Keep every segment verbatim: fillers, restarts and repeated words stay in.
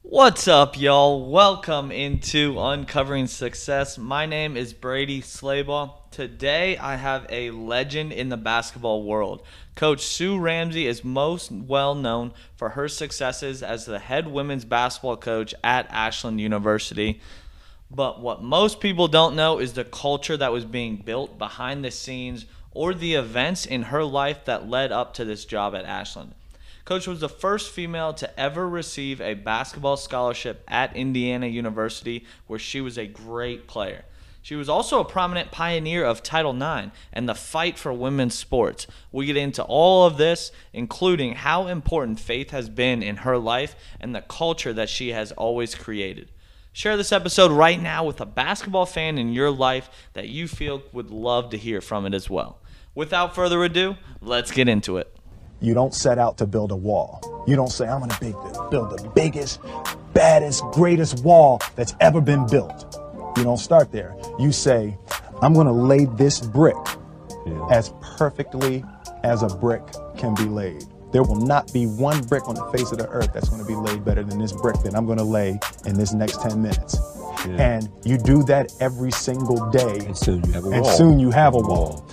What's up, y'all? Welcome into Uncovering Success. My name is Brady Slabaugh. Today, I have a legend in the basketball world. Coach Sue Ramsey is most well known for her successes as the head women's basketball coach at Ashland University. But what most people don't know is the culture that was being built behind the scenes or the events in her life that led up to this job at Ashland. Coach was the first female to ever receive a basketball scholarship at Indiana University, where she was a great player. She was also a prominent pioneer of Title nine and the fight for women's sports. We get into all of this, including how important faith has been in her life and the culture that she has always created. Share this episode right now with a basketball fan in your life that you feel would love to hear from it as well. Without further ado, let's get into it. You don't set out to build a wall. You don't say, I'm going to build the biggest, baddest, greatest wall that's ever been built. You don't start there. You say, I'm going to lay this brick yeah. as perfectly as a brick can be laid. There will not be one brick on the face of the earth that's going to be laid better than this brick that I'm going to lay in this next ten minutes. Yeah. And you do that every single day. And soon you have a wall. And soon you have a wall.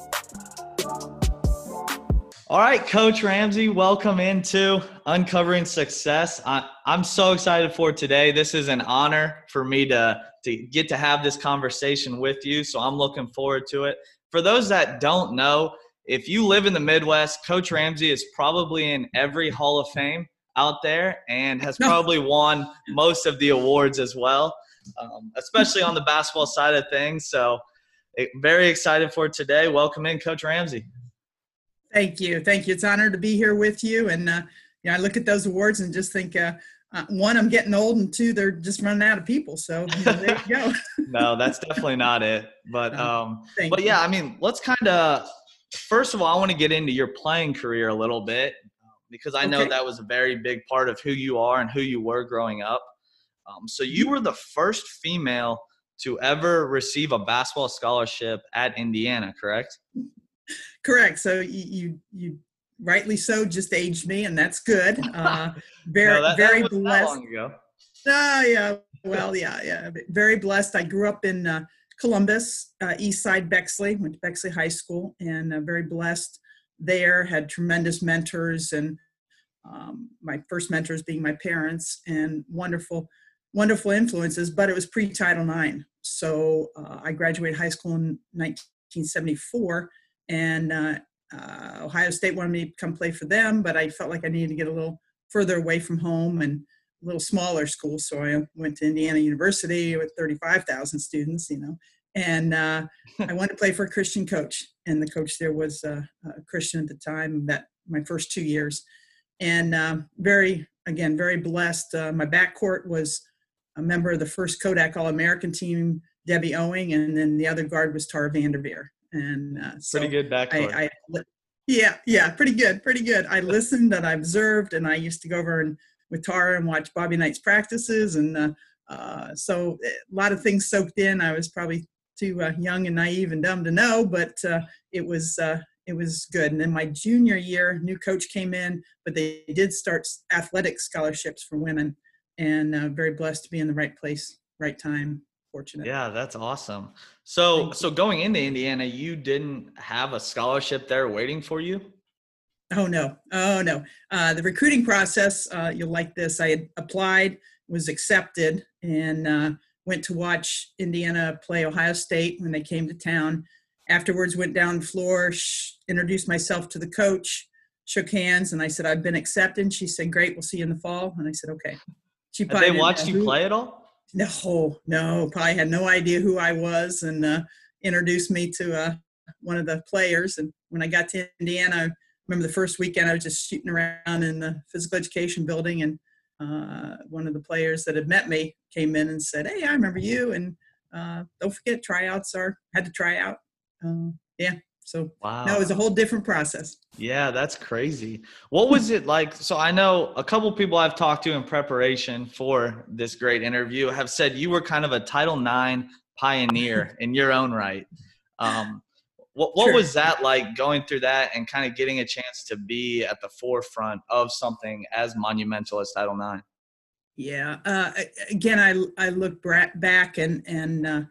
All right, Coach Ramsey, welcome into Uncovering Success. I, I'm so excited for today. This is an honor for me to, to get to have this conversation with you, so I'm looking forward to it. For those that don't know, if you live in the Midwest, Coach Ramsey is probably in every Hall of Fame out there and has probably won most of the awards as well, um, especially on the basketball side of things. So it, very excited for today. Welcome in, Coach Ramsey. Thank you. Thank you. It's an honor to be here with you. And, uh, you know, I look at those awards and just think, uh, uh, one, I'm getting old, and two, they're just running out of people. So you know, there you go. No, that's definitely not it. But, um, Thank but you. yeah, I mean, let's kind of, first of all, I want to get into your playing career a little bit because I know Okay. that was a very big part of who you are and who you were growing up. Um, so you were the first female to ever receive a basketball scholarship at Indiana, correct? Correct. So you, you, you rightly so just aged me, and that's good. Uh, very, No, that, very that wasn't that blessed. long ago. Oh, yeah. Well, yeah, yeah. Very blessed. I grew up in uh, Columbus, uh, East Side Bexley, went to Bexley High School, and uh, very blessed there. Had tremendous mentors, and um, my first mentors being my parents, and wonderful, wonderful influences. But it was pre-Title nine. So uh, I graduated high school in nineteen seventy-four, and uh, uh, Ohio State wanted me to come play for them, but I felt like I needed to get a little further away from home and a little smaller school. So I went to Indiana University with thirty-five thousand students, you know, and uh, I wanted to play for a Christian coach. And the coach there was uh, a Christian at the time, that my first two years. And uh, very, again, very blessed. Uh, my backcourt was a member of the first Kodak All-American team, Debbie Owing, and then the other guard was Tara Vanderveer. And uh, so Pretty good backcourt. I, I, yeah, yeah, pretty good, pretty good. I listened and I observed, and I used to go over and with Tara and watch Bobby Knight's practices, and uh, uh, so a lot of things soaked in. I was probably too uh, young and naive and dumb to know, but uh, it was uh, it was good. And then my junior year, new coach came in, but they did start athletic scholarships for women, and uh, very blessed to be in the right place, right time. Fortunate. Yeah, that's awesome. So, so going into Indiana, you didn't have a scholarship there waiting for you? Oh, no. Oh, no. Uh, the recruiting process, uh, you'll like this. I had applied, was accepted, and uh, went to watch Indiana play Ohio State when they came to town. Afterwards, went down the floor, sh- introduced myself to the coach, shook hands, and I said, I've been accepted. She said, great, we'll see you in the fall. And I said, okay. She Have they watched you who- play at all? No, no, probably had no idea who I was, and uh, introduced me to uh, one of the players. And when I got to Indiana, I remember the first weekend I was just shooting around in the physical education building, and uh, one of the players that had met me came in and said, hey, I remember you, and uh, don't forget, tryouts are, had to try out. Uh, yeah, so Wow. no, it was a whole different process. Yeah, that's crazy. What was it like? So I know a couple people I've talked to in preparation for this great interview have said you were kind of a Title nine pioneer in your own right. Um, what what Sure. was that like, going through that and kind of getting a chance to be at the forefront of something as monumental as Title nine? Yeah. Uh, a- again, I I look bra- back and and uh,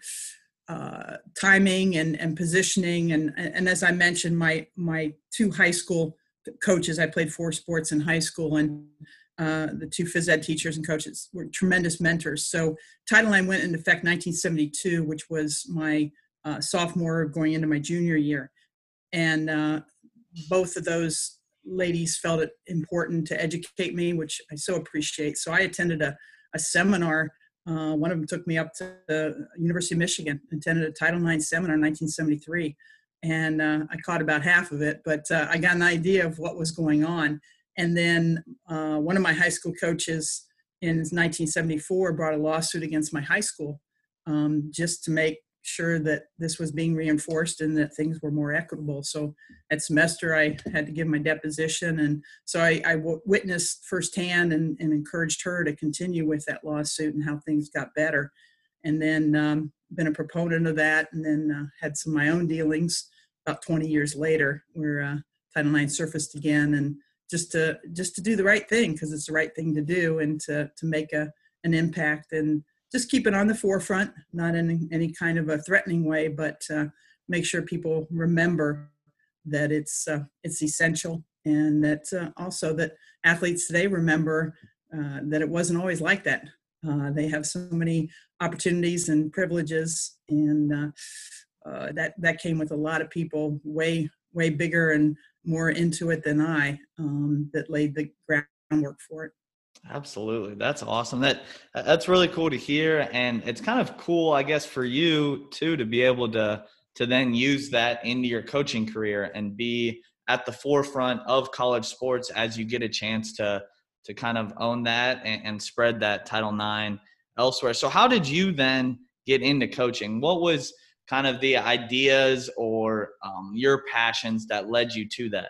uh, timing and and positioning and and as I mentioned, my my two high school coaches. I played four sports in high school, and uh, the two phys ed teachers and coaches were tremendous mentors. So Title nine went into effect nineteen seventy-two, which was my uh, sophomore going into my junior year, and uh, both of those ladies felt it important to educate me, which I so appreciate. So I attended a, a seminar. Uh, one of them took me up to the University of Michigan, attended a Title nine seminar in nineteen seventy-three. And uh, I caught about half of it, but uh, I got an idea of what was going on. And then uh, one of my high school coaches in nineteen seventy-four brought a lawsuit against my high school um, just to make sure that this was being reinforced and that things were more equitable. So that semester I had to give my deposition. And so I, I w- witnessed firsthand and, and encouraged her to continue with that lawsuit and how things got better. And then um, been a proponent of that, and then uh, had some of my own dealings about twenty years later where uh, Title nine surfaced again, and just to just to do the right thing, because it's the right thing to do, and to to make a an impact and just keep it on the forefront, not in any kind of a threatening way, but uh, make sure people remember that it's uh, it's essential, and that uh, also that athletes today remember uh, that it wasn't always like that. Uh, they have so many opportunities and privileges, and uh, uh, that that came with a lot of people way way bigger and more into it than I, um, that laid the groundwork for it. Absolutely. That's awesome. That that's really cool to hear. And it's kind of cool, I guess, for you too, to be able to to then use that into your coaching career and be at the forefront of college sports as you get a chance to to kind of own that and, and spread that Title nine elsewhere. So how did you then get into coaching? What was kind of the ideas or um, your passions that led you to that?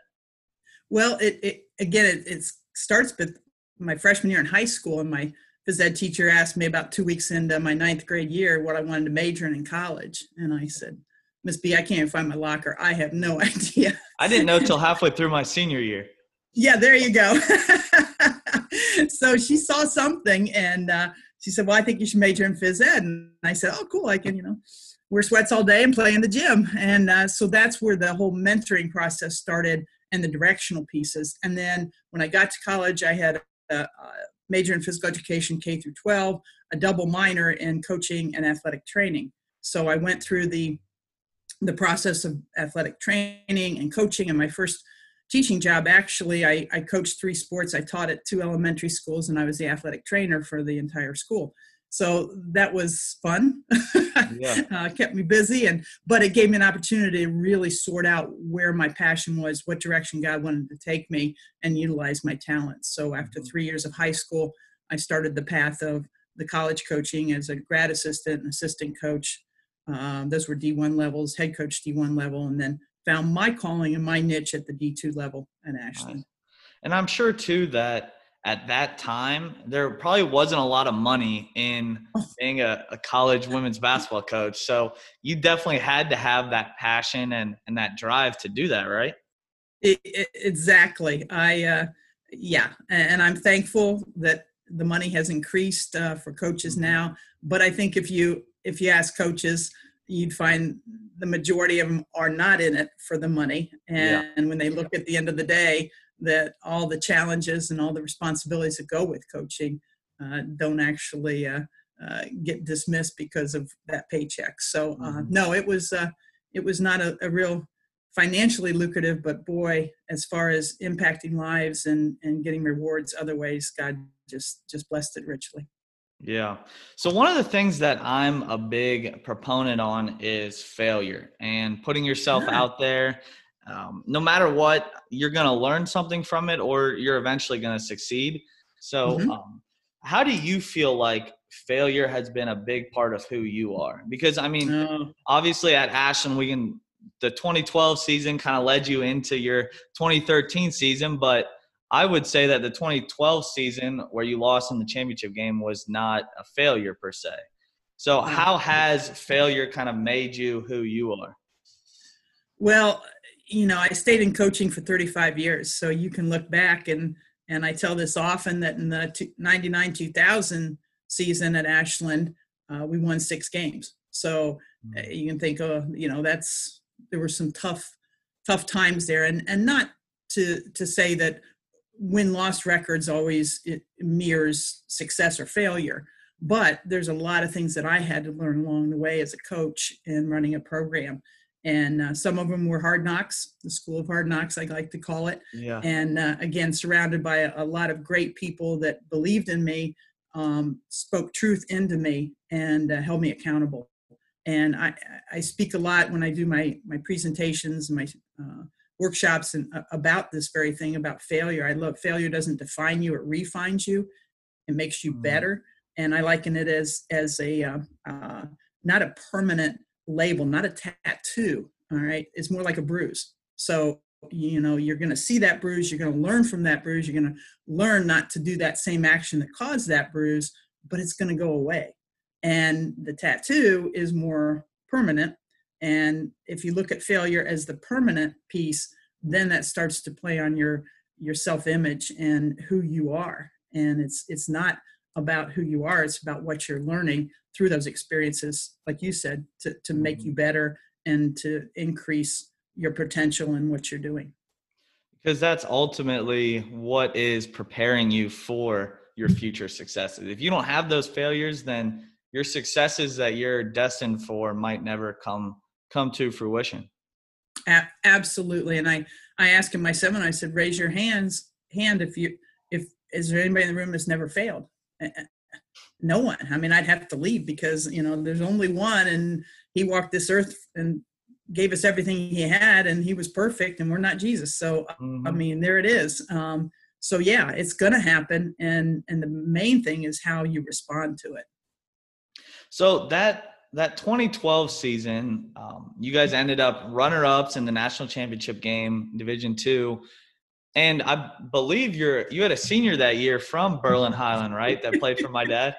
Well, it, it again, it, it starts with my freshman year in high school, and my phys ed teacher asked me about two weeks into my ninth grade year what I wanted to major in in college, and I said, "Miss B, I can't find my locker. I have no idea." I didn't know till halfway through my senior year. Yeah, there you go. So she saw something, and uh, she said, "Well, I think you should major in phys ed." And I said, "Oh, cool. I can, you know, wear sweats all day and play in the gym." And uh, so that's where the whole mentoring process started, and the directional pieces. And then when I got to college, I had a, a major in physical education K through twelve, a double minor in coaching and athletic training. So I went through the the process of athletic training and coaching. And my first teaching job, actually, I, I coached three sports. I taught at two elementary schools, and I was the athletic trainer for the entire school. So that was fun. Yeah. uh, kept me busy, and but it gave me an opportunity to really sort out where my passion was, what direction God wanted to take me, and utilize my talents. So after three years of high school, I started the path of the college coaching as a grad assistant and assistant coach. Um, those were D one levels, head coach D one level, and then found my calling and my niche at the D two level at Ashland. Nice. And I'm sure too that at that time there probably wasn't a lot of money in being a, a college women's basketball coach. So you definitely had to have that passion and, and that drive to do that, right? It, it, exactly. I, uh, yeah. And I'm thankful that the money has increased uh, for coaches now. But I think if you, if you ask coaches, you'd find the majority of them are not in it for the money. And Yeah. when they look at the end of the day, that all the challenges and all the responsibilities that go with coaching uh, don't actually uh, uh, get dismissed because of that paycheck. So uh, Mhm. no, it was uh, it was not a, a real financially lucrative, but boy, as far as impacting lives and and getting rewards other ways, God just just blessed it richly. Yeah. So one of the things that I'm a big proponent on is failure and putting yourself Ah, out there. Um, no matter what, you're going to learn something from it, or you're eventually going to succeed. So mhm. um, how do you feel like failure has been a big part of who you are? Because, I mean, Oh, obviously at Ashland, we can, the twenty twelve season kind of led you into your twenty thirteen season, but I would say that the twenty twelve season where you lost in the championship game was not a failure per se. So uh, how has failure kind of made you who you are? well, you know, I stayed in coaching for thirty-five years, so you can look back and And I tell this often that in the ninety-nine two thousand season at Ashland, uh, we won six games. So uh, you can think, oh, you know, that's, there were some tough, tough times there. And, and not to, to say that win-loss records always it mirrors success or failure, but there's a lot of things that I had to learn along the way as a coach and running a program. And uh, some of them were hard knocks, the school of hard knocks, I like to call it. Yeah. And uh, again, surrounded by a, a lot of great people that believed in me, um, spoke truth into me, and uh, held me accountable. And I, I speak a lot when I do my, my presentations, my uh, workshops, and uh, about this very thing, about failure. I love failure doesn't define you, it refines you. It makes you better. And I liken it as, as a, uh, uh, not a permanent label, not a tattoo. All right. It's more like a bruise. So, you know, you're going to see that bruise. You're going to learn from that bruise. You're going to learn not to do that same action that caused that bruise, but it's going to go away. And the tattoo is more permanent. And if you look at failure as the permanent piece, then that starts to play on your, your self-image and who you are. And it's, it's not about who you are. It's about what you're learning through those experiences, like you said, to, to make you better and to increase your potential in what you're doing. Because that's ultimately what is preparing you for your future successes. If you don't have those failures, then your successes that you're destined for might never come come to fruition. A- absolutely. And I, I asked in my seminar, I said, raise your hands, hand if you, if, is there anybody in the room that's never failed? No one. I mean, I'd have to leave because, you know, there's only one, and he walked this earth and gave us everything he had, and he was perfect, and we're not Jesus. So, mm-hmm. I mean, there it is. Um, so yeah, it's going to happen. And, and the main thing is how you respond to it. So that, that twenty twelve season, um, you guys ended up runner-ups in the national championship game, Division Two. And I believe you're you had a senior that year from Berlin Highland, right? That played for my dad.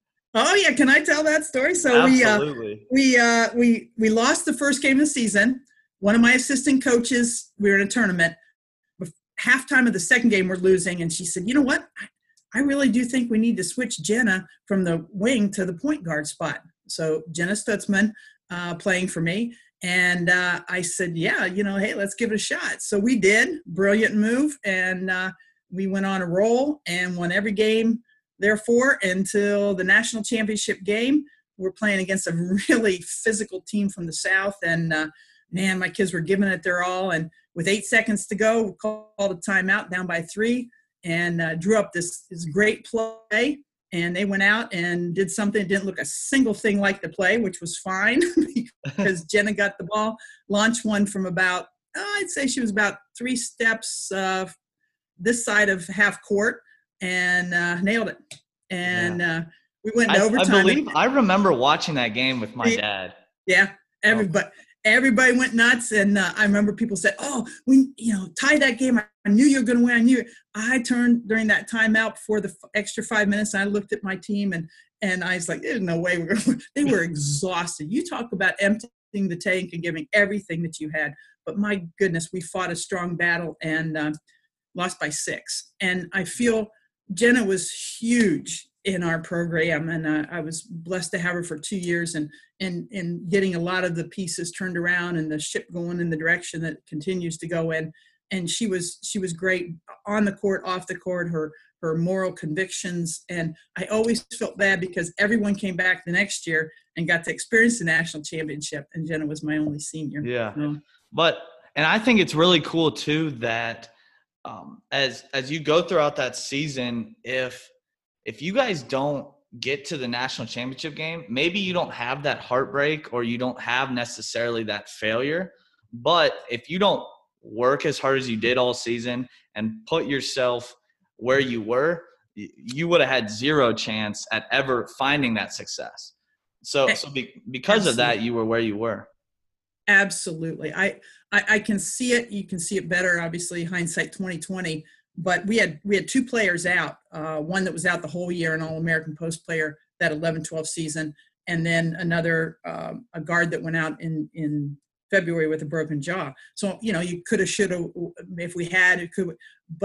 Oh yeah, can I tell that story? So Absolutely. we uh, we uh, we we lost the first game of the season. One of my assistant coaches, we were in a tournament. Halftime of the second game, we're losing, and she said, "You know what? I really do think we need to switch Jenna from the wing to the point guard spot." So Jenna Stutzman uh, playing for me. And uh, I said, yeah, you know, hey, let's give it a shot. So we did. Brilliant move. And uh, we went on a roll and won every game, therefore, until the national championship game. We're playing against a really physical team from the South. And, uh, man, my kids were giving it their all. And with eight seconds to go, we called a timeout, down by three, and uh, drew up this, this great play. And they went out and did something that didn't look a single thing like the play, which was fine because Jenna got the ball, launched one from about, oh, I'd say she was about three steps uh, this side of half court, and uh, nailed it. And yeah. uh, we went into I, overtime. I believe I remember watching that game with my dad. Yeah, everybody. Everybody went nuts, and uh, I remember people said, "Oh, we, you know, tie that game. I knew you were going to win. I knew it." I turned during that timeout before the f- extra five minutes. And I looked at my team, and and I was like, "There's no way we're going to." They were exhausted. You talk about emptying the tank and giving everything that you had, but my goodness, we fought a strong battle and uh, lost by six. And I feel Jenna was huge in our program, and uh, I was blessed to have her for two years and and and getting a lot of the pieces turned around and the ship going in the direction that it continues to go in. And she was she was great on the court, off the court, her her moral convictions. And I always felt bad because everyone came back the next year and got to experience the national championship, and Jenna was my only senior. Yeah, so. but and I think it's really cool too that um, as as you go throughout that season, if if you guys don't get to the national championship game, maybe you don't have that heartbreak or you don't have necessarily that failure. But if you don't work as hard as you did all season and put yourself where you were, you would have had zero chance at ever finding that success. So, so be, because Absolutely. Of that, you were where you were. Absolutely. I, I, I can see it. You can see it better, obviously, hindsight twenty twenty. But we had we had two players out, uh, one that was out the whole year, an All-American post player that eleven twelve season, and then another, um, a guard that went out in, in February with a broken jaw. So, you know, you could have, should have, if we had, it could, but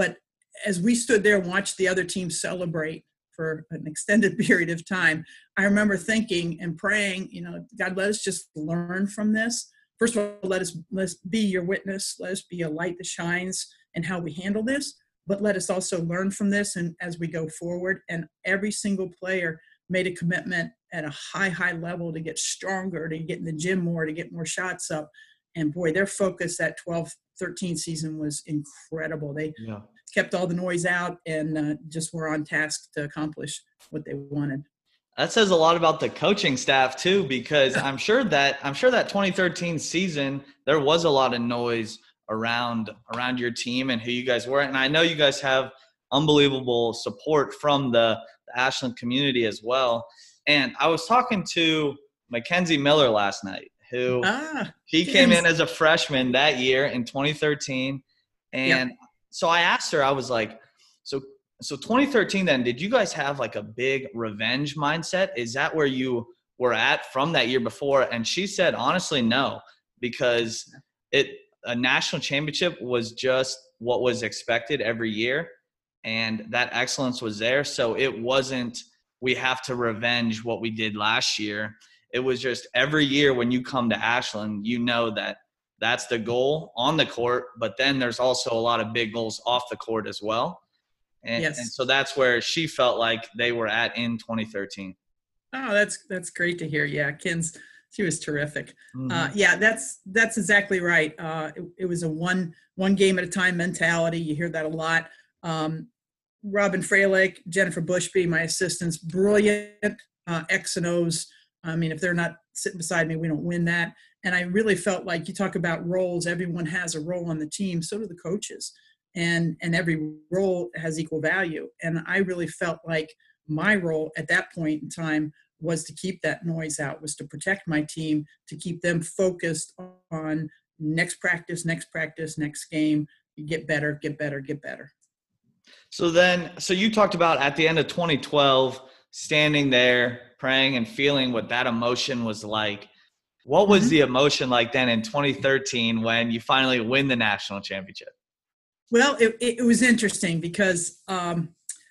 as we stood there and watched the other team celebrate for an extended period of time, I remember thinking and praying, you know, God, let us just learn from this. First of all, let us, let us be your witness. Let us be a light that shines in how we handle this. But let us also learn from this and as we go forward. And every single player made a commitment at a high, high level to get stronger, to get in the gym more, to get more shots up. And boy, their focus that twelve thirteen season was incredible. They Yeah. kept all the noise out and uh, just were on task to accomplish what they wanted. That says a lot about the coaching staff too, because I'm sure that I'm sure that twenty thirteen season there was a lot of noise around around your team and who you guys were. And I know you guys have unbelievable support from the, the Ashland community as well. And I was talking to Mackenzie Miller last night, who ah, he came in as a freshman that year in twenty thirteen. And yep. So I asked her, I was like, so so twenty thirteen then, did you guys have like a big revenge mindset? Is that where you were at from that year before? And she said, honestly, no, because it a national championship was just what was expected every year. And that excellence was there. So it wasn't, we have to revenge what we did last year. It was just every year when you come to Ashland, you know that that's the goal on the court, but then there's also a lot of big goals off the court as well. And, yes. and so that's where she felt like they were at in twenty thirteen. Oh, that's that's great to hear. Yeah, Ken's, she was terrific. Mm-hmm. Uh, yeah, that's that's exactly right. Uh, it, it was a one one game at a time mentality. You hear that a lot. Um, Robin Freilich, Jennifer Bushby, my assistants, brilliant uh, X and O's. I mean, if they're not sitting beside me, we don't win that. And I really felt like you talk about roles. Everyone has a role on the team. So do the coaches. And and every role has equal value. And I really felt like my role at that point in time was to keep that noise out, was to protect my team, to keep them focused on next practice, next practice, next game, get better, get better, get better. So then, so you talked about at the end of twenty twelve, standing there, praying and feeling what that emotion was like. What was mm-hmm. the emotion like then in twenty thirteen when you finally win the national championship? Well, it, it was interesting because um,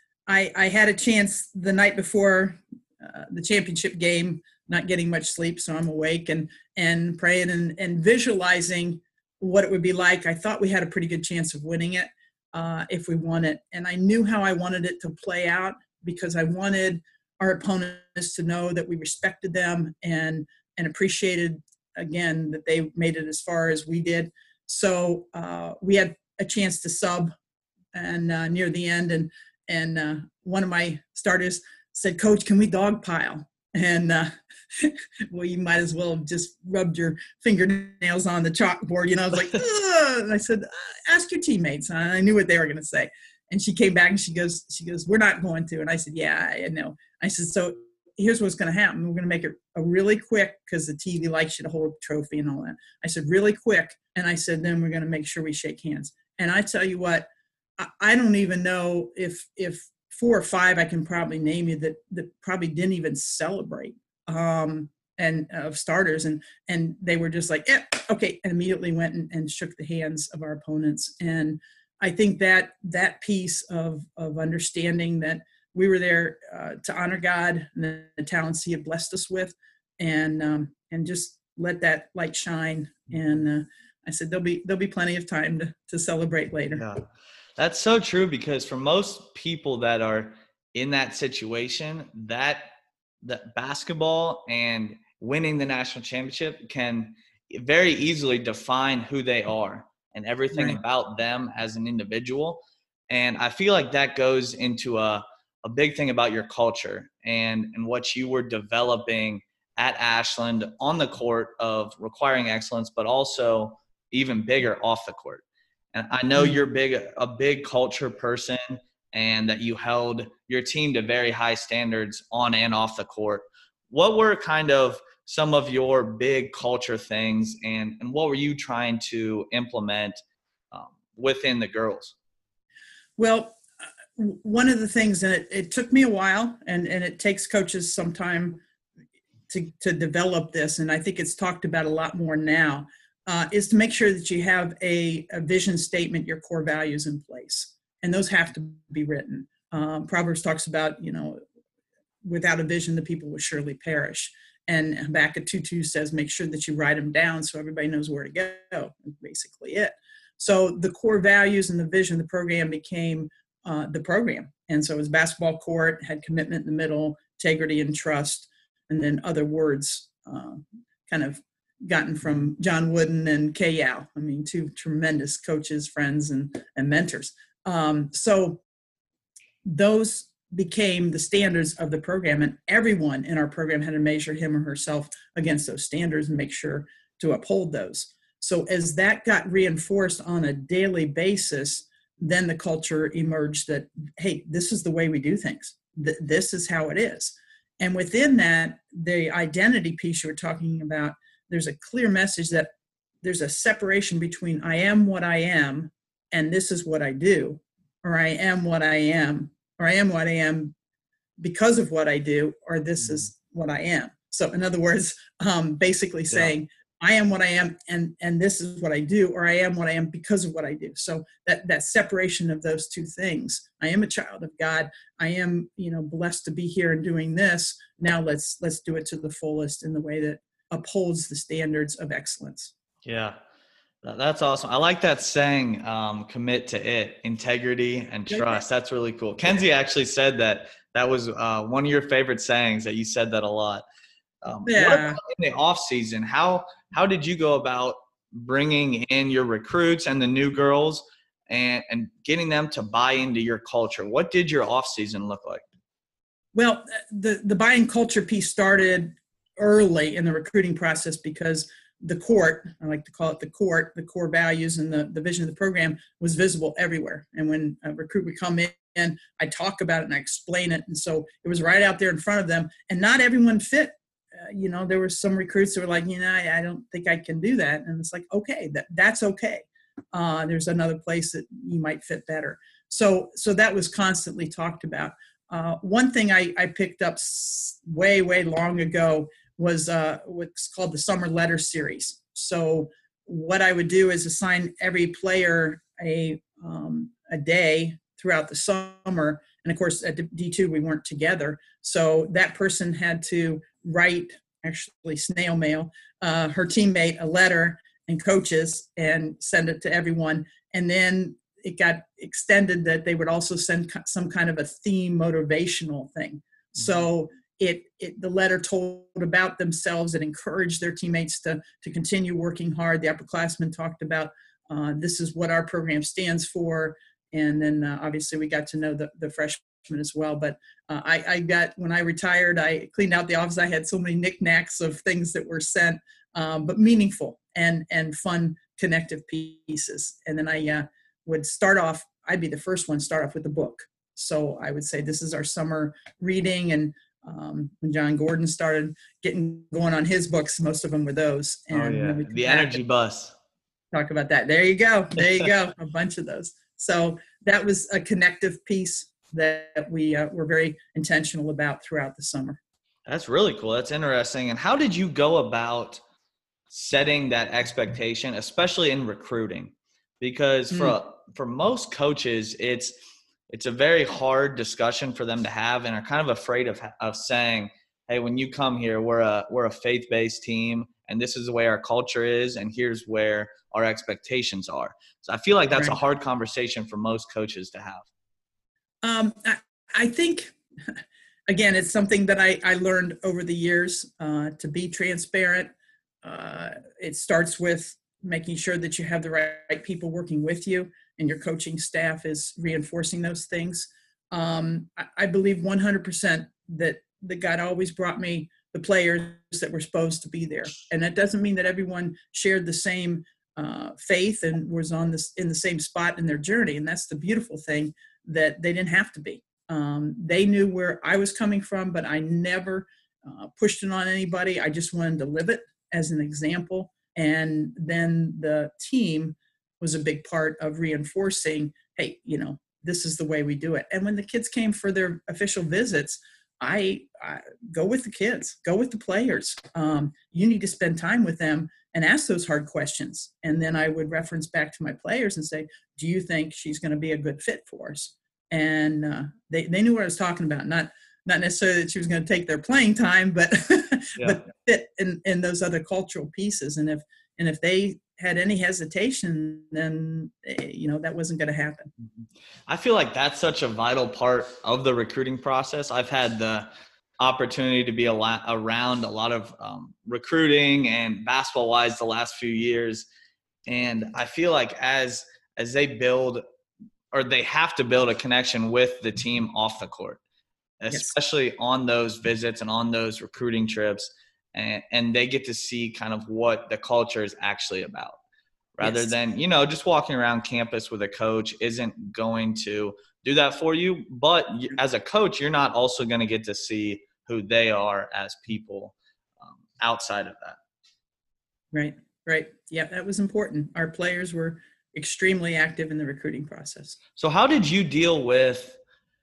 I, I had a chance the night before uh, the championship game, not getting much sleep, so I'm awake and and praying and, and visualizing what it would be like. I thought we had a pretty good chance of winning it uh, if we won it. And I knew how I wanted it to play out because I wanted our opponents to know that we respected them and and appreciated, again, that they made it as far as we did. So uh, we had a chance to sub and uh, near the end. And, and uh, one of my starters said, "Coach, can we dogpile?" And uh, well, you might as well have just rubbed your fingernails on the chalkboard. You know, I was like, ugh. And I said, "Ask your teammates." And I knew what they were going to say. And she came back and she goes, she goes, "We're not going to." And I said, "Yeah, I know." I said, "So here's what's going to happen. We're going to make it a really quick because the T V likes you to hold a trophy and all that." I said, "Really quick." And I said, "Then we're going to make sure we shake hands." And I tell you what, I, I don't even know if if four or five I can probably name you that that probably didn't even celebrate um, and of uh, starters. And and they were just like, "Yeah, okay," and immediately went and, and shook the hands of our opponents. And I think that that piece of of understanding that we were there uh, to honor God and the, the talents He had blessed us with, and um, and just let that light shine. And uh, I said, there'll be there'll be plenty of time to, to celebrate later. Yeah, that's so true because for most people that are in that situation, that that basketball and winning the national championship can very easily define who they are and everything right. about them as an individual. And I feel like that goes into a a big thing about your culture and, and what you were developing at Ashland on the court of requiring excellence, but also even bigger off the court. And I know you're big, a big culture person and that you held your team to very high standards on and off the court. What were kind of some of your big culture things and, and what were you trying to implement um, within the girls? Well, one of the things, and it, it took me a while, and, and it takes coaches some time to, to develop this, and I think it's talked about a lot more now, uh, is to make sure that you have a, a vision statement, your core values in place. and those have to be written. Um, Proverbs talks about, you know, without a vision, the people will surely perish. And Habakkuk two two says, make sure that you write them down so everybody knows where to go. That's basically it. So the core values and the vision of the program became uh, the program. And so it was basketball court, had commitment in the middle, integrity and trust, and then other words uh, kind of gotten from John Wooden and Kay Yao. I mean, two tremendous coaches, friends, and, and mentors. Um, so those became the standards of the program, and everyone in our program had to measure him or herself against those standards and make sure to uphold those. So as that got reinforced on a daily basis, then the culture emerged that, hey, this is the way we do things. Th- this is how it is. And within that, the identity piece you were talking about, there's a clear message that there's a separation between I am what I am and this is what I do, or I am what I am, or I am what I am because of what I do, or this is what I am. So in other words, um, basically saying, yeah. I am what I am, and, and this is what I do, or I am what I am because of what I do. So that, that separation of those two things, I am a child of God. I am, you know, blessed to be here and doing this. Now let's, let's do it to the fullest in the way that upholds the standards of excellence. Yeah, that's awesome. I like that saying, um, commit to it, integrity and trust. That's really cool. Kenzie actually said that that was uh, one of your favorite sayings, that you said that a lot. Um, yeah. What about in the off season? How, how did you go about bringing in your recruits and the new girls and, and getting them to buy into your culture? What did your off season look like? Well, the, the buying culture piece started early in the recruiting process because the court, I like to call it the court, the core values and the, the vision of the program was visible everywhere. And when a recruit would come in, I talk about it and I explain it. And so it was right out there in front of them, and not everyone fit. Uh, you know, there were some recruits that were like, you know, I, I don't think I can do that. And it's like, okay, that, that's okay. Uh, there's another place that you might fit better. So, so that was constantly talked about. Uh, one thing I, I picked up way, way long ago was uh, what's called the Summer Letter Series. So what I would do is assign every player a um, a day throughout the summer. And of course, at D two, we weren't together. So that person had to write, actually snail mail, uh, her teammate a letter and coaches and send it to everyone. And then it got extended that they would also send some kind of a theme motivational thing. Mm-hmm. So it, it the letter told about themselves and encouraged their teammates to, to continue working hard. The upperclassmen talked about uh, this is what our program stands for. And then uh, obviously we got to know the, the freshmen as well. But uh, I, I got, when I retired, I cleaned out the office. I had so many knickknacks of things that were sent, um, but meaningful and, and fun connective pieces. And then I uh, would start off, I'd be the first one to start off with the book. So I would say, this is our summer reading. And um, when John Gordon started getting going on his books, most of them were those. And oh, yeah. The Energy Bus. Talk about that. There you go. There you go. A bunch of those. So that was a connective piece that we uh, were very intentional about throughout the summer. That's really cool. That's interesting. And how did you go about setting that expectation, especially in recruiting? Because for mm. for most coaches, it's it's a very hard discussion for them to have, and are kind of afraid of of saying, "Hey, when you come here, we're a we're a faith-based team, and this is the way our culture is, and here's where our expectations are." So I feel like that's right. a hard conversation for most coaches to have. Um, I, I think, again, it's something that I, I learned over the years uh, to be transparent. Uh, it starts with making sure that you have the right, right people working with you, and your coaching staff is reinforcing those things. Um, I, I believe one hundred percent that, that God always brought me the players that were supposed to be there. And that doesn't mean that everyone shared the same uh, faith and was on this in the same spot in their journey. And that's the beautiful thing, that they didn't have to be. Um, they knew where I was coming from, but I never uh, pushed it on anybody. I just wanted to live it as an example. And then the team was a big part of reinforcing, hey, you know, this is the way we do it. And when the kids came for their official visits, I, I go with the kids, go with the players. Um, you need to spend time with them and ask those hard questions. And then I would reference back to my players and say, do you think she's going to be a good fit for us? And uh, they, they knew what I was talking about. Not, not necessarily that she was going to take their playing time, but, Yeah. but fit in, in those other cultural pieces. And if, and if they had any hesitation, then, you know, that wasn't going to happen. I feel like that's such a vital part of the recruiting process. I've had the opportunity to be a lot around a lot of um, recruiting and basketball wise the last few years. And I feel like as, as they build, or they have to build a connection with the team off the court, especially yes. on those visits and on those recruiting trips. And, and they get to see kind of what the culture is actually about, rather yes. than, you know, just walking around campus with a coach isn't going to do that for you. But as a coach, you're not also going to get to see who they are as people um, outside of that. Right, right. Yeah, that was important. Our players were extremely active in the recruiting process. So how did you deal with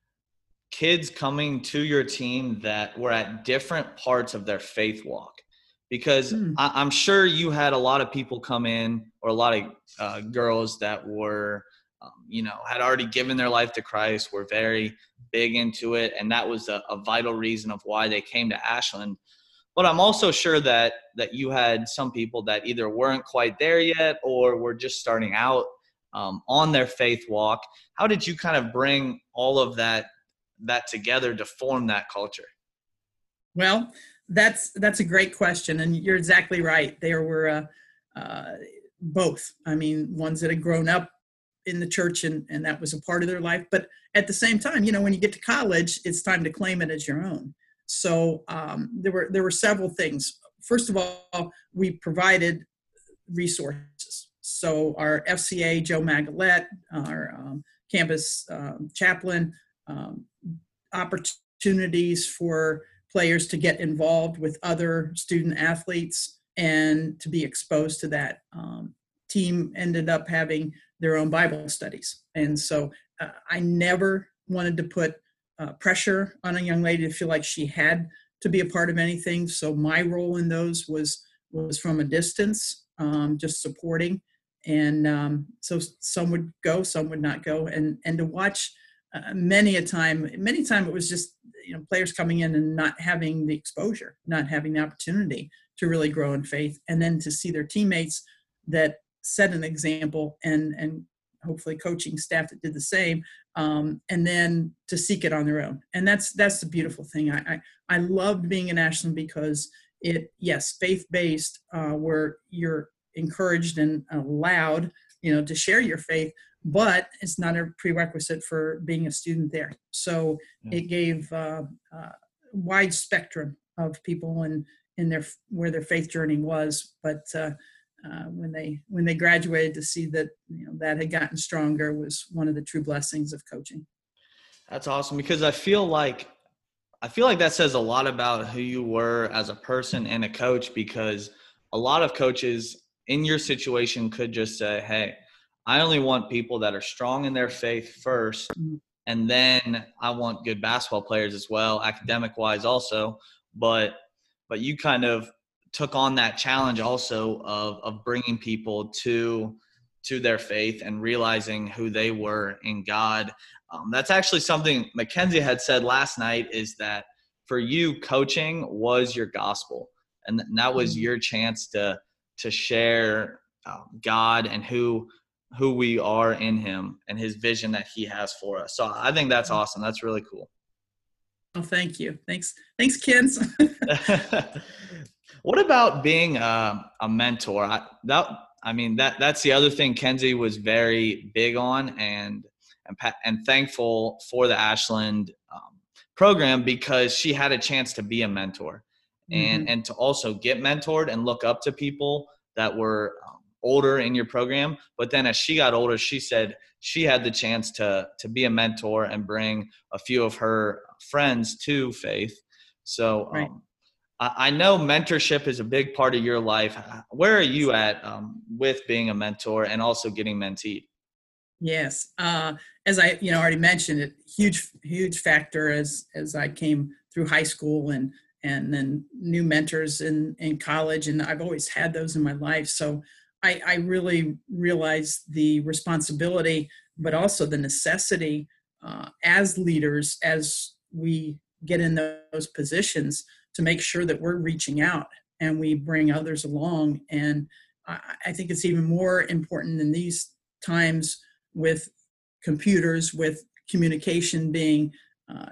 kids coming to your team that were at different parts of their faith walk? Because hmm. I, I'm sure you had a lot of people come in, or a lot of uh, girls that were, um, you know, had already given their life to Christ, were very big into it. And that was a, a vital reason of why they came to Ashland. But I'm also sure that that you had some people that either weren't quite there yet or were just starting out um, on their faith walk. How did you kind of bring all of that that together to form that culture? Well, that's that's a great question, and you're exactly right. There were uh, uh, both. I mean, ones that had grown up in the church, and, and that was a part of their life. But at the same time, you know, when you get to college, it's time to claim it as your own. So um, there were there were several things. First of all, we provided resources. So our F C A, Joe Magalette, our um, campus um, chaplain, um, opportunities for players to get involved with other student athletes and to be exposed to that. Um, team ended up having their own Bible studies. And so uh, I never wanted to put uh, pressure on a young lady to feel like she had to be a part of anything. So my role in those was, was from a distance, um, just supporting. And um, so some would go, some would not go. And, and to watch uh, many a time, many time it was just, you know, players coming in and not having the exposure, not having the opportunity to really grow in faith. And then to see their teammates that set an example, and, and hopefully coaching staff that did the same, um, and then to seek it on their own. And that's, that's the beautiful thing. I, I, I loved being in Ashland because it, yes, faith-based, uh, where you're encouraged and allowed, you know, to share your faith, but it's not a prerequisite for being a student there. So yeah. It gave uh, uh, wide spectrum of people in, in their, where their faith journey was. But uh, uh, when they, when they graduated, to see that, you know, that had gotten stronger was one of the true blessings of coaching. That's awesome, because I feel like, I feel like that says a lot about who you were as a person and a coach, because a lot of coaches in your situation could just say, hey, I only want people that are strong in their faith first, and then I want good basketball players as well, academic wise also. But but you kind of took on that challenge also of of bringing people to to their faith and realizing who they were in God. Um, that's actually something Mackenzie had said last night, is that for you, coaching was your gospel, and that was your chance to to share um, God and who who we are in him and his vision that he has for us. So I think that's awesome. That's really cool. Oh, thank you. Thanks. Thanks, Kins. What about being a, a mentor? I, that, I mean, that that's the other thing Kenzie was very big on, and and, and thankful for the Ashland um, program, because she had a chance to be a mentor and, mm-hmm. and to also get mentored and look up to people that were um, older in your program. But then as she got older, she said she had the chance to to be a mentor and bring a few of her friends to faith. So right. um, I, I know mentorship is a big part of your life. Where are you at um, with being a mentor and also getting menteed? Yes. Uh, as I, you know, already mentioned, it huge, huge factor as, as I came through high school and and then new mentors in, in college. And I've always had those in my life. So I, I really realize the responsibility, but also the necessity uh, as leaders, as we get in those positions, to make sure that we're reaching out and we bring others along. And I, I think it's even more important in these times with computers, with communication being uh,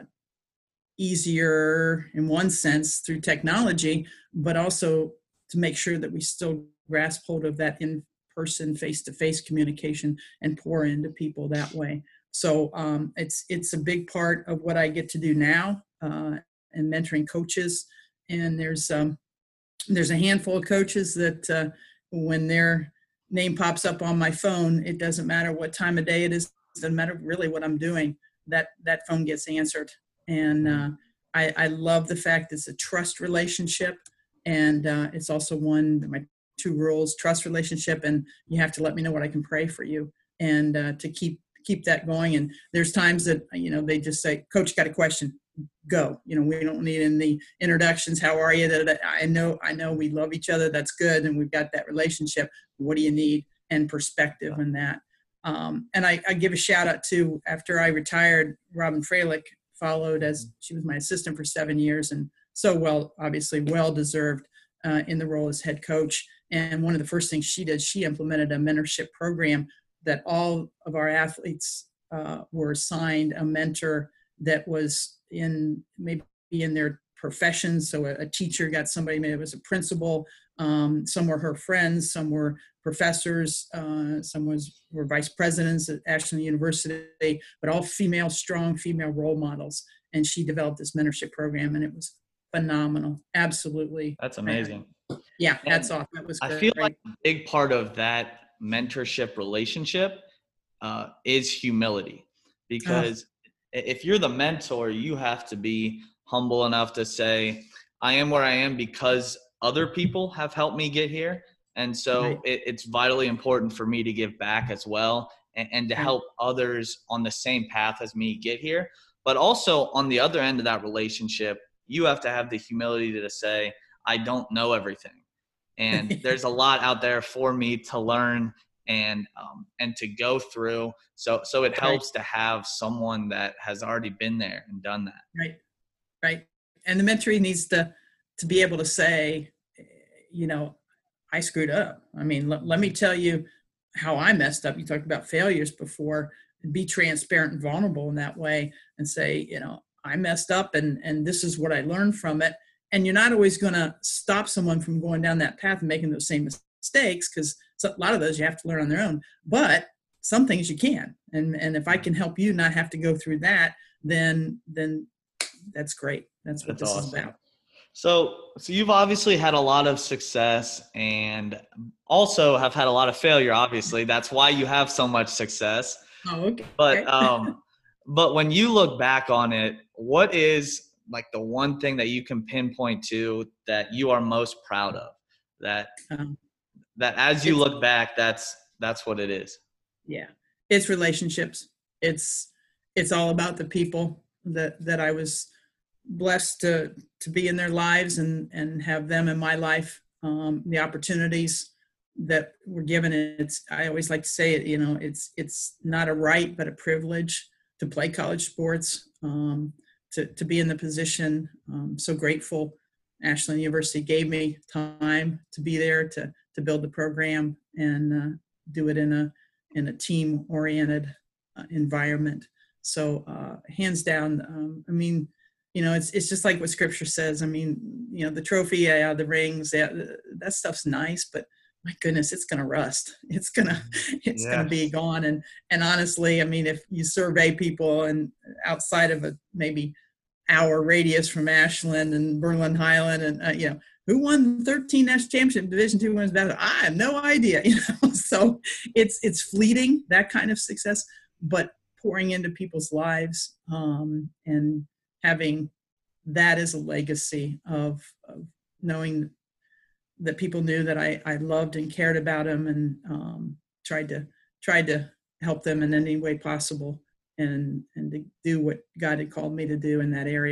easier in one sense through technology, but also to make sure that we still grasp hold of that in-person, face-to-face communication and pour into people that way. So um, it's it's a big part of what I get to do now, uh, and mentoring coaches. And there's um, there's a handful of coaches that uh, when their name pops up on my phone, it doesn't matter what time of day it is, it doesn't matter really what I'm doing, that that phone gets answered. And uh, I, I love the fact it's a trust relationship. And uh, it's also one of my two rules: trust relationship, and you have to let me know what I can pray for you, and uh, to keep keep that going. And there's times that, you know, they just say, "Coach, got a question, go." You know, we don't need any introductions. How are you? I know, I know we love each other. That's good. And we've got that relationship. What do you need? And perspective in that. Um, and I, I give a shout out to, after I retired, Robin Freilich followed, as she was my assistant for seven years and so well, obviously well deserved uh, in the role as head coach. And one of the first things she did, she implemented a mentorship program that all of our athletes uh, were assigned a mentor that was in maybe in their profession. So a, a teacher got somebody, maybe it was a principal, um, some were her friends, some were professors, uh, some was, were vice presidents at Ashland University, but all female, strong female role models. And she developed this mentorship program, and it was phenomenal. Absolutely. That's amazing. Yeah, hats off. That was I great. feel like a big part of that mentorship relationship uh, is humility, because oh. if you're the mentor, you have to be humble enough to say, I am where I am because other people have helped me get here. And so right. it, it's vitally important for me to give back as well, and, and to right. help others on the same path as me get here. But also on the other end of that relationship, you have to have the humility to say, I don't know everything. And there's a lot out there for me to learn and um, and to go through. So so it helps right. to have someone that has already been there and done that. Right, right. And the mentoree needs to to be able to say, you know, I screwed up. I mean, let, let me tell you how I messed up. You talked about failures before. Be transparent and vulnerable in that way and say, you know, I messed up and and this is what I learned from it. And you're not always going to stop someone from going down that path and making those same mistakes, because a lot of those you have to learn on their own. But some things you can. And and if I can help you not have to go through that, then then that's great. That's what that's this awesome. is about. So, so you've obviously had a lot of success and also have had a lot of failure. Obviously, that's why you have so much success. Oh, okay. But um, but when you look back on it, what is like the one thing that you can pinpoint to that you are most proud of? That um, that as you look back, that's that's what it is. Yeah, it's relationships. It's it's all about the people that that I was blessed to to be in their lives and and have them in my life. Um, the opportunities that were given. It's I always like to say it. You know, it's it's not a right but a privilege to play college sports. Um, to to be in the position. I'm so grateful Ashland University gave me time to be there to to build the program and uh, do it in a in a team oriented uh, environment. So uh, hands down, um, I mean, you know, it's it's just like what Scripture says. I mean, you know, the trophy, yeah, the rings, yeah, that stuff's nice, but my goodness, it's going to rust. It's going to, it's yes. going to be gone. And, and honestly, I mean, if you survey people and outside of a maybe hour radius from Ashland and Berlin Highland and, uh, you know, who won thirteen national championship Division two women's basketball? I have no idea. You know, so it's, it's fleeting, that kind of success, but pouring into people's lives um, and having that as a legacy of, of knowing that people knew that I, I loved and cared about them and um, tried to tried to help them in any way possible and and to do what God had called me to do in that area.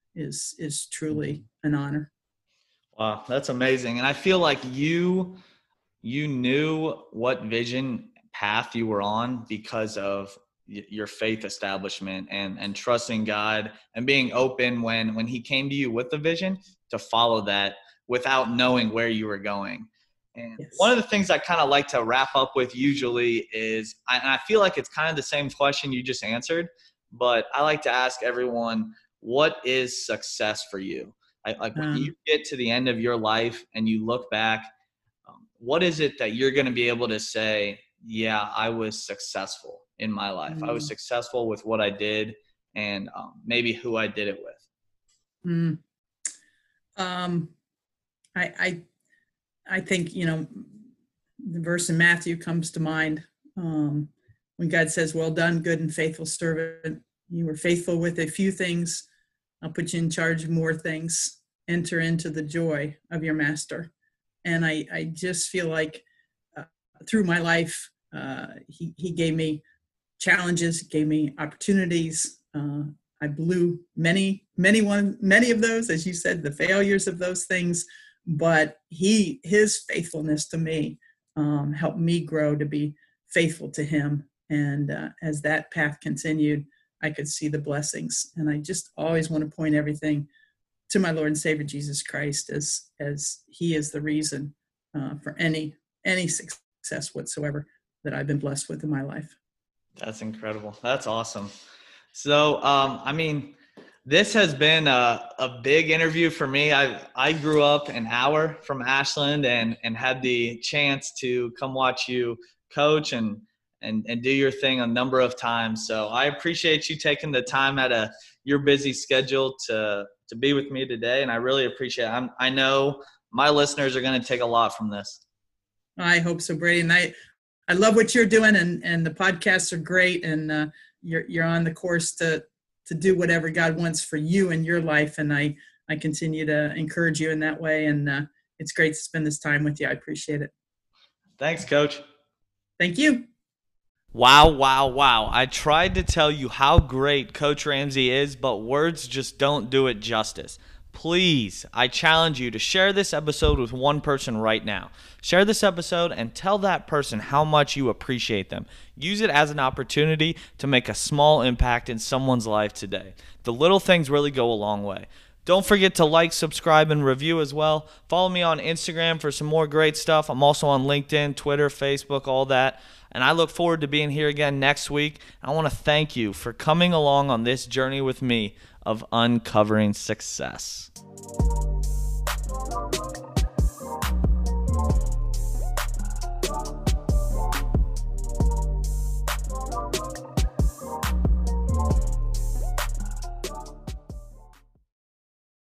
is is truly an honor. Wow, that's amazing. And I feel like you you knew what vision path you were on because of y- your faith establishment and and trusting God and being open when when he came to you with the vision to follow that without knowing where you were going. And Yes. one of the things I kind of like to wrap up with usually is, I, and I feel like it's kind of the same question you just answered, but I like to ask everyone, what is success for you? I, like when Um, you get to the end of your life and you look back, um, what is it that you're going to be able to say, yeah, I was successful in my life. I was Mm. successful with what I did and um, maybe who I did it with. mm, um, I, I I think, you know, the verse in Matthew comes to mind, um, when God says, well done, good and faithful servant. You were faithful with a few things. I'll put you in charge of more things. Enter into the joy of your master. And I, I just feel like uh, through my life, uh, he, he gave me challenges, gave me opportunities. Uh, I blew many, many one, many of those, as you said, the failures of those things. But he, his faithfulness to me um, helped me grow to be faithful to him. And uh, as that path continued, I could see the blessings. And I just always want to point everything to my Lord and Savior Jesus Christ, as as he is the reason uh, for any any success whatsoever that I've been blessed with in my life. That's incredible. That's awesome. So, um, I mean, this has been a, a big interview for me. I I grew up an hour from Ashland and and had the chance to come watch you coach and and and do your thing a number of times. So I appreciate you taking the time out of your busy schedule to to be with me today, and I really appreciate it. I'm, I know my listeners are going to take a lot from this. I hope so, Brady. And I, I love what you're doing, and, and the podcasts are great, and uh, you're you're on the course to to do whatever God wants for you in your life. And I, I continue to encourage you in that way. And uh, it's great to spend this time with you. I appreciate it. Thanks, Coach. Thank you. Wow, wow, wow. I tried to tell you how great Coach Ramsey is, but words just don't do it justice. Please, I challenge you to share this episode with one person right now. Share this episode and tell that person how much you appreciate them. Use it as an opportunity to make a small impact in someone's life today. The little things really go a long way. Don't forget to like, subscribe, and review as well. Follow me on Instagram for some more great stuff. I'm also on LinkedIn, Twitter, Facebook, all that. And I look forward to being here again next week. I want to thank you for coming along on this journey with me of uncovering success.